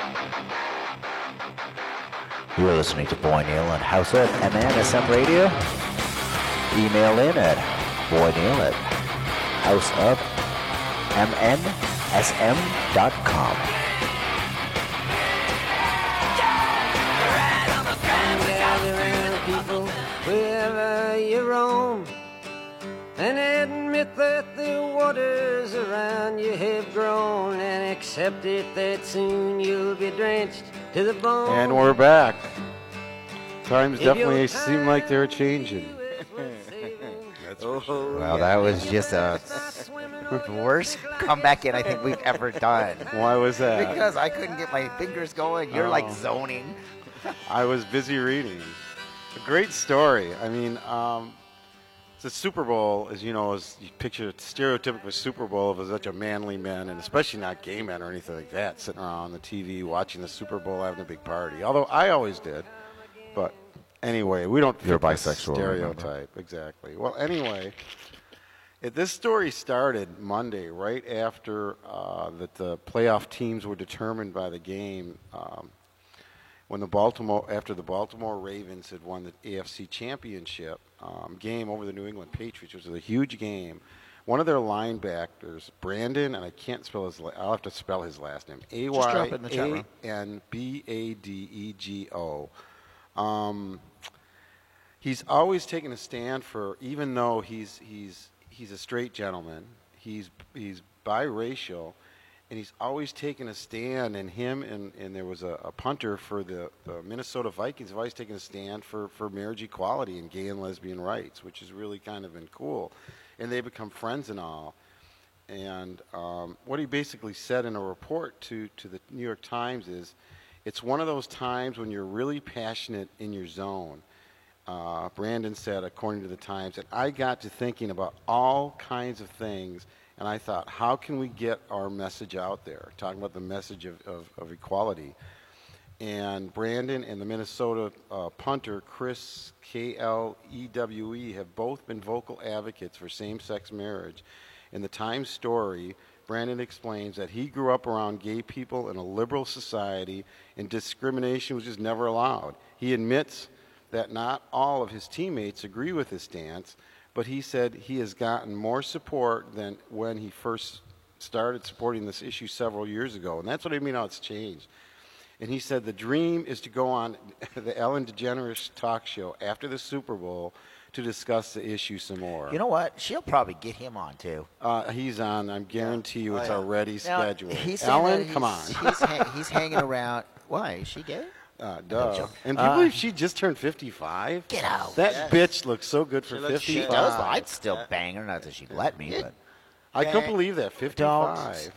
You're listening to Boy Neal and House of MNSM Radio. Email in at boyneal at houseofmnsm.com. People, wherever you roam, and admit that the waters around you have grown, and accept it that soon you'll be drenched to the bone. And we're back. Times definitely seem like they're changing. Well, that was just the worst comeback in I think we've ever done. Why was that? Because I couldn't get my fingers going. You're like zoning. I was busy reading. A great story. I mean, the Super Bowl, as you know, is you picture a stereotypical Super Bowl of such a manly men, and especially not gay men or anything like that, sitting around on the TV watching the Super Bowl, having a big party. Although I always did. But anyway, we don't You're fit this bisexual, stereotype. remember? Exactly. Well, anyway, this story started Monday, right after that the playoff teams were determined by the game. When after the Baltimore Ravens had won the AFC Championship game over the New England Patriots, which was a huge game. One of their linebackers, Brandon, and I can't spell I'll have to spell his last name. Just drop it in the chat room. Ayanbadego. He's always taken a stand for, even though he's a straight gentleman, he's biracial. And he's always taken a stand, and there was a punter for the Minnesota Vikings have always taken a stand for marriage equality and gay and lesbian rights, which has really kind of been cool. And they become friends and all. And what he basically said in a report to the New York Times is, it's one of those times when you're really passionate in your zone. Brandon said, according to the Times, and I got to thinking about all kinds of things. And I thought, how can we get our message out there, talking about the message of equality? And Brandon and the Minnesota punter, Chris Klewe, have both been vocal advocates for same-sex marriage. In the Times story, Brandon explains that he grew up around gay people in a liberal society and discrimination was just never allowed. He admits that not all of his teammates agree with his stance, but he said he has gotten more support than when he first started supporting this issue several years ago. And that's what I mean how it's changed. And he said the dream is to go on the Ellen DeGeneres talk show after the Super Bowl to discuss the issue some more. You know what? She'll probably get him on, too. He's on. I guarantee you it's already scheduled. Ellen, come on. He's hanging around. Why? Is she gay? Duh. And do you believe she just turned 55? Get out. That bitch looks so good for 55. She does. I'd still bang her. Not that she'd let me, but. I couldn't believe that. 55.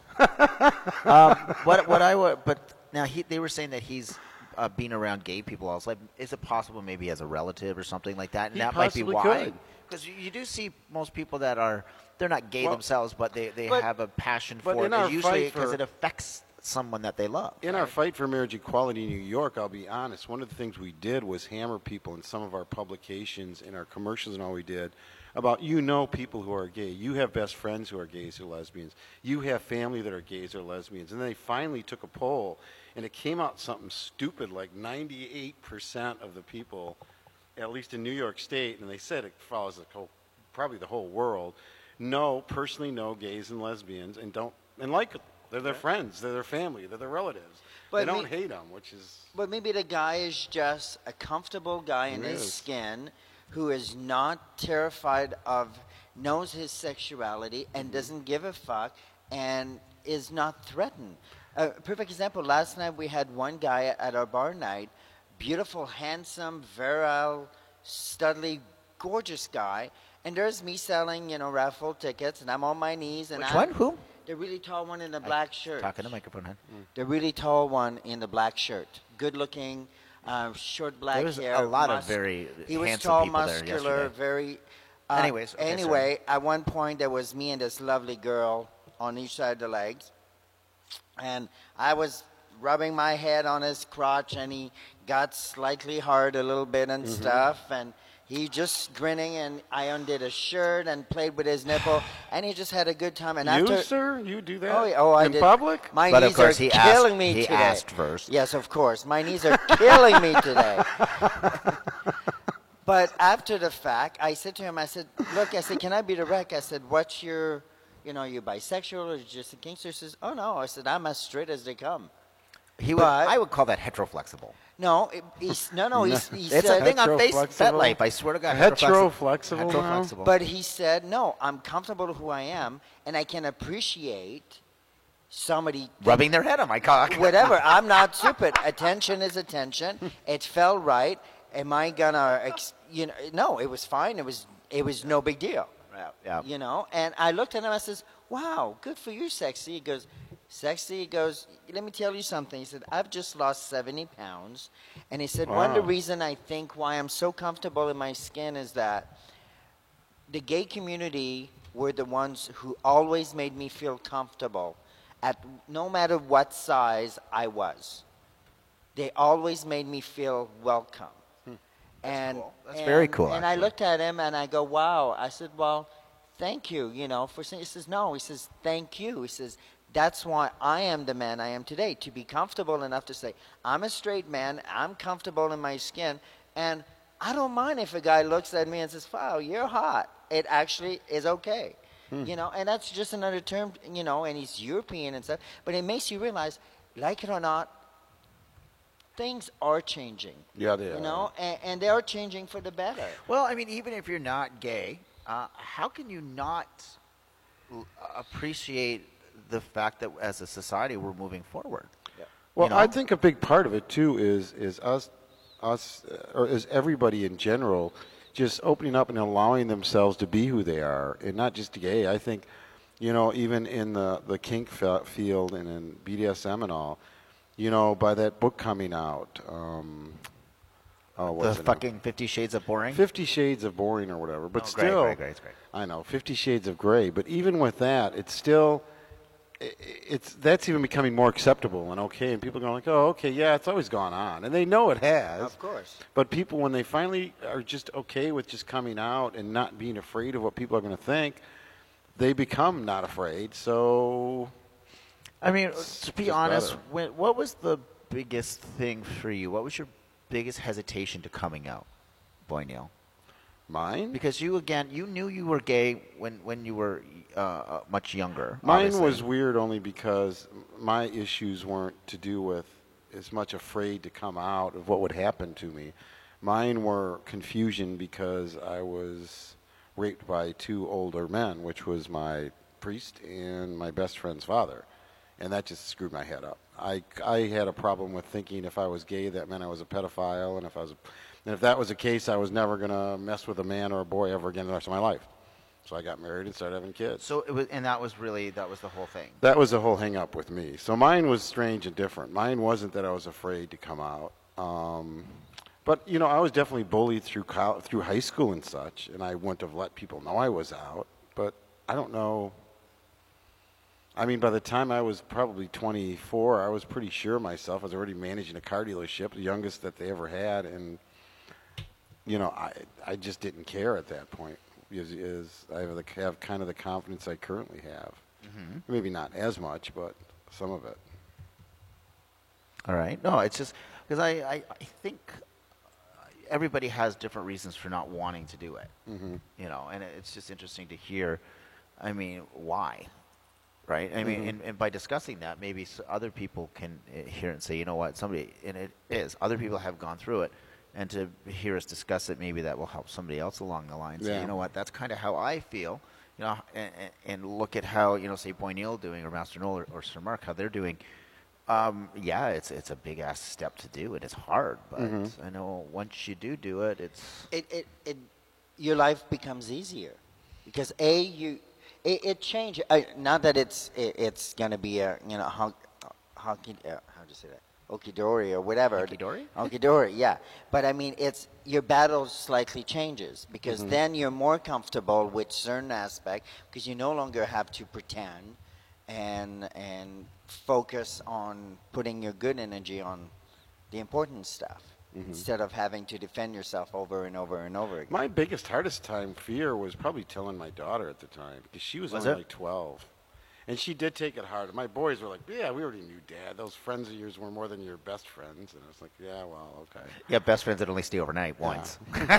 What I would, but now they were saying that he's been around gay people all his life. Is it possible maybe he has a relative or something like that? And He that might be possibly why. could. Because you do see most people that they're not gay themselves, but they have a passion but for in it. our Usually fight because for- it affects someone that they love. In our fight for marriage equality in New York, I'll be honest, one of the things we did was hammer people in some of our publications, in our commercials and all we did, about people who are gay. You have best friends who are gays or lesbians. You have family that are gays or lesbians. And then they finally took a poll, and it came out something stupid, like 98% of the people, at least in New York State, and they said it follows probably the whole world, personally know gays and lesbians and like them. They're their friends, they're their family, they're their relatives. But they don't hate them, which is... But maybe the guy is just a comfortable guy in his skin who is not terrified knows his sexuality and doesn't give a fuck and is not threatened. A perfect example, last night we had one guy at our bar night, beautiful, handsome, virile, studly, gorgeous guy, and there's me selling, raffle tickets, and I'm on my knees. And Which one? Who? The really tall one in the black shirt. Talking to the microphone, huh? The really tall one in the black shirt. Good looking, short black There was hair. a lot of very He was handsome tall, people there muscular, yesterday. very... Anyways, okay, anyway, at one point there was me and this lovely girl on each side of the legs. And I was rubbing my head on his crotch, and he got slightly hard a little bit and stuff. And He just grinning, and I undid his shirt and played with his nipple, and he just had a good time. And You, after, sir? You do that? oh, yeah, oh, I in did. public? My But of knees course are he killing asked, me he today. asked first. Yes, of course. My knees are killing me today. But after the fact, I said to him, I said, look, I said, can I be direct? I said, what's your, you bisexual or just a gangster? He says, oh, no. I said, I'm as straight as they come. I would call that heteroflexible. No, he said, It's a thing on Heteroflexible? FetLife. I swear to God. Heteroflexible now? Heteroflexible. but he said, no, I'm comfortable with who I am, and I can appreciate somebody Rubbing their head on my cock. whatever. I'm not stupid. Attention is attention. It felt right. Am I gonna, no, it was fine. It was no big deal. Yeah. And I looked at him. I says, wow, good for you, Sexy. He goes, Sexy, he goes, let me tell you something. He said, I've just lost 70 pounds. And he said, one of the Wow. reason I think why I'm so comfortable in my skin is that the gay community were the ones who always made me feel comfortable at no matter what size I was. They always made me feel welcome. cool. That's very cool, And I actually. looked at him and I go, wow. I said, well, thank you, for saying. He says, no. He says, thank you. He says, that's why I am the man I am today, to be comfortable enough to say, I'm a straight man, I'm comfortable in my skin, and I don't mind if a guy looks at me and says, wow, you're hot. It actually is okay. And that's just another term, and he's European and stuff, but it makes you realize, like it or not, things are changing. Yeah, they are. And they are changing for the better. Well, I mean, even if you're not gay, how can you not appreciate the fact that as a society we're moving forward? Well, I think a big part of it too is us, or is everybody in general, just opening up and allowing themselves to be who they are, and not just gay. I think, even in the kink field and in BDSM and all, by that book coming out, The fucking 50 Shades of Boring? 50 Shades of Boring or whatever, but Great, still, great, it's great. I know 50 Shades of Gray, but even with that, it's still. That's even becoming more acceptable and okay, and people are going like, oh, okay, yeah, it's always gone on, and they know it has. Of course. But people, when they finally are just okay with just coming out and not being afraid of what people are going to think, they become not afraid. So, I mean, It's to be just honest, better. what was the biggest thing for you? What was your biggest hesitation to coming out, Boy Neil? mine? Because you knew you were gay when you were much younger. Mine obviously. was weird only because my issues weren't to do with as much afraid to come out of what would happen to me. Mine were confusion because I was raped by two older men, which was my priest and my best friend's father. And that just screwed my head up. I had a problem with thinking if I was gay, that meant I was a pedophile, and if that was the case, I was never going to mess with a man or a boy ever again the rest of my life. So I got married and started having kids. So it was, and that was the whole thing. That was the whole hang up with me. So mine was strange and different. Mine wasn't that I was afraid to come out. But, I was definitely bullied through high school and such, and I wouldn't have let people know I was out. But I don't know. I mean, by the time I was probably 24, I was pretty sure of myself. I was already managing a car dealership, the youngest that they ever had, and I just didn't care at that point. I have kind of the confidence I currently have. Mm-hmm. Maybe not as much, but some of it. All right. No, it's just because I think everybody has different reasons for not wanting to do it. Mm-hmm. And it's just interesting to hear. I mean, why? Right. I mean, and by discussing that, maybe other people can hear and say, you know what, other people have gone through it. And to hear us discuss it, maybe that will help somebody else along the line. Say, Yeah. you know what, that's kind of how I feel. And look at how, say, Boy Neil doing, or Master Noel, or Sir Mark, how they're doing. Yeah, it's a big ass step to do, and it's hard. But I know once you do it, Your life becomes easier because it changes. Not that it's going to be a how do you say that? Okidori or whatever. Okidori? Okidori, yeah. But I mean, your battle slightly changes because then you're more comfortable with certain aspect because you no longer have to pretend and focus on putting your good energy on the important stuff. instead of having to defend yourself over and over and over again. My biggest, hardest fear was probably telling my daughter at the time because she was only like 12. And she did take it hard. My boys were like, yeah, we already knew, Dad. Those friends of yours were more than your best friends. And I was like, yeah, well, okay. Yeah, best friends that only stay overnight once. And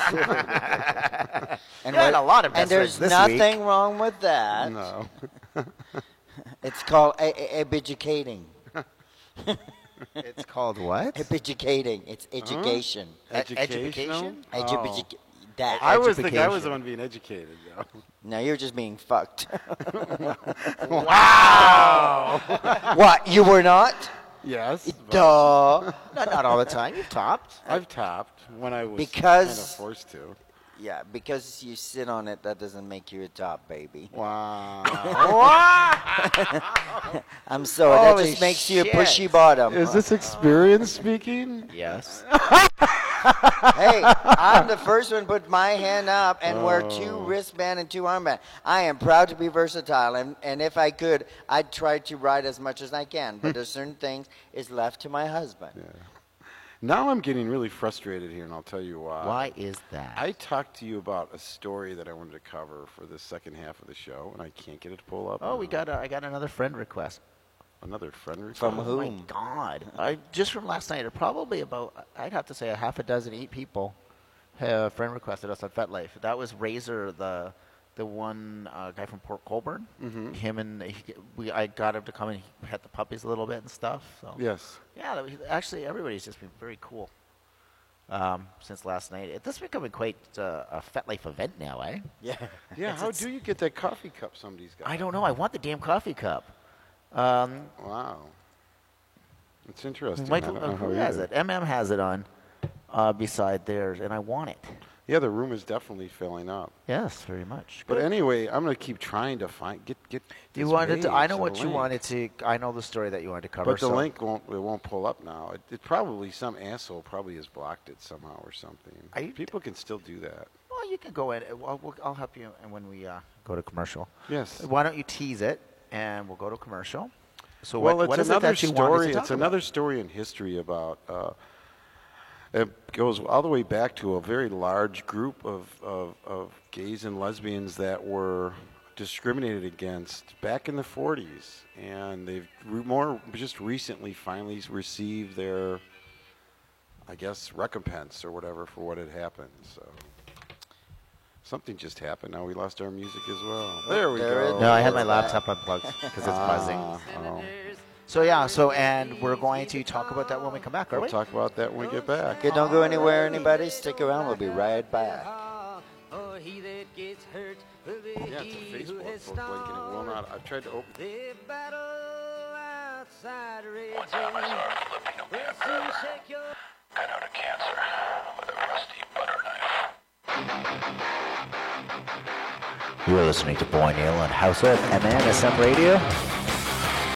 had a lot of best and there's friends this nothing wrong with that. No. It's called educating. It's called what? Educating. It's education. Education? That I was the Education. one being educated, though. No, you're just being fucked. Wow! What? You were not? Yes. Duh. Not all the time. You've topped. I've topped when I was Because- kind of forced to. Yeah, because you sit on it, that doesn't make you a top baby. Wow. I'm sorry, that Holy just makes you a shit. pushy bottom. Is this experience speaking? Yes. Hey, I'm the first one to put my hand up and wear 2 wristband and 2 armband. I am proud to be versatile, and if I could, I'd try to ride as much as I can. But there's certain things is left to my husband. Yeah. Now I'm getting really frustrated here, and I'll tell you why. Why is that? I talked to you about a story that I wanted to cover for the second half of the show, and I can't get it to pull up. Oh, I got another friend request. Another friend request? From Oh whom? my God! Just from last night, probably about, I'd have to say, a half a dozen, 8 people have friend requested us on FetLife. That was Razor, the one guy from Port Colborne. Mm-hmm. Him and I got him to come and pet the puppies a little bit and stuff. So Yes. yeah, actually everybody's just been very cool since last night. This is becoming quite a FetLife event now, eh? Yeah. Yeah, how do you get that coffee cup somebody's got? I don't know. I want the damn coffee cup. Wow. It's interesting. Michael, I don't know who how has either. it? MM has it on beside theirs, and I want it. Yeah, the room is definitely filling up. Yes, very much. But Good. anyway, I'm going to keep trying to get You this wanted to. I page, know the what you link. wanted to. I know the story that you wanted to cover. But the so- link won't pull up now. It probably, some asshole probably has blocked it somehow or something. People can still do that. Well, you can go in. I'll help you when we go to commercial. Yes. Why don't you tease it, and we'll go to commercial. So Well, what it's is it another that you wanted story. to talk It's another story in history about. It goes all the way back to a very large group of gays and lesbians that were discriminated against back in the 40s, and they've just recently finally received their, I guess, recompense or whatever for what had happened. So something just happened. Now we lost our music as well. There we There it go. No, I had my laptop unplugged because it's buzzing. Oh. So and we're going to talk about that when we come back, are We'll we? talk about that when we get back. Okay, don't go anywhere, anybody. Stick around. We'll be right back. Oh, he that gets hurt will be Yeah, it's a he who Facebook has book link, and it will not. I've tried to open. The battle outside raging will soon shake your Cut out a cancer with a rusty butter knife. You're listening to Boy Neal on House of MNSM Radio.